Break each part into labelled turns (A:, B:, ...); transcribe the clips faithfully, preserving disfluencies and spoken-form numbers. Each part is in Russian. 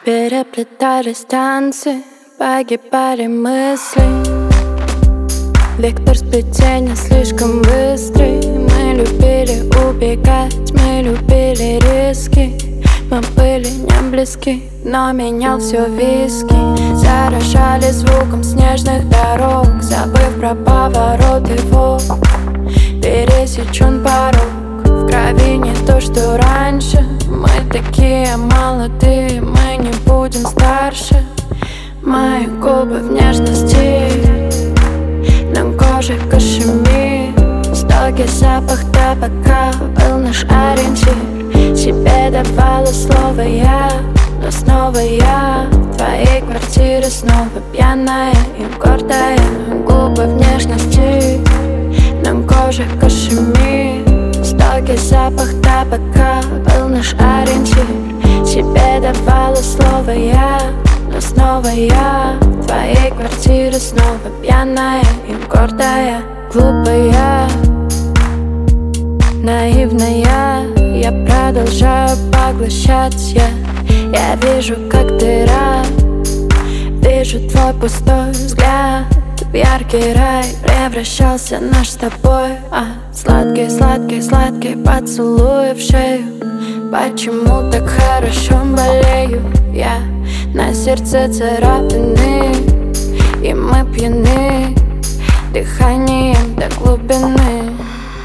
A: Переплетались танцы, погибали мысли. Вектор сплетения слишком быстрый. Мы любили убегать, мы любили риски. Мы были не близки, но менял все виски. Заражали звуком снежных дорог, забыв про повороты волн. Пересечен порог, в крови не то, что раньше. Мы такие молодые, мы не будем старше. Мои губы в нежности, на коже кашемир. Стойкий запах табака был наш ориентир. Себе давала слово я, но снова я в твоей квартире, снова пьяная и гордая. Губы в нежности, на коже кашемир. Стойкий запах табака был наш ориентир. Тебе давала слово я, но снова я в твоей квартире, снова пьяная и гордая. Глупая, наивная, я продолжаю поглощать я. Я вижу, как ты рад, вижу твой пустой взгляд. В яркий рай превращался наш с тобой, а сладкий, сладкий, сладкий поцелуй в шею. Почему так хорошо болею я? На сердце царапины, и мы пьяны дыханием до глубины.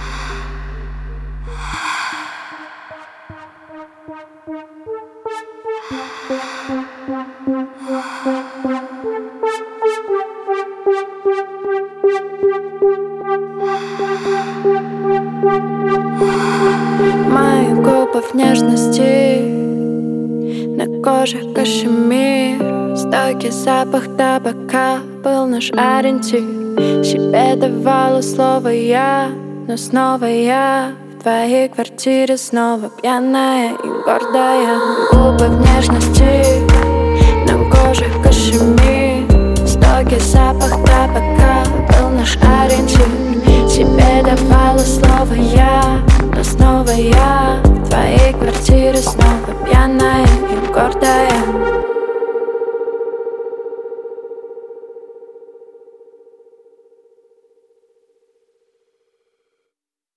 A: Мои губы в нежности, на коже кашемир. Стойкий запах табака был наш ориентир. Себе давала слово я, но снова я в твоей квартире, снова пьяная и гордая. Губы в нежности, на коже кашемир. Стойкий запах табака был наш ориентир. Тебе давала слово я, но снова я в твоей квартире, снова пьяная и гордая.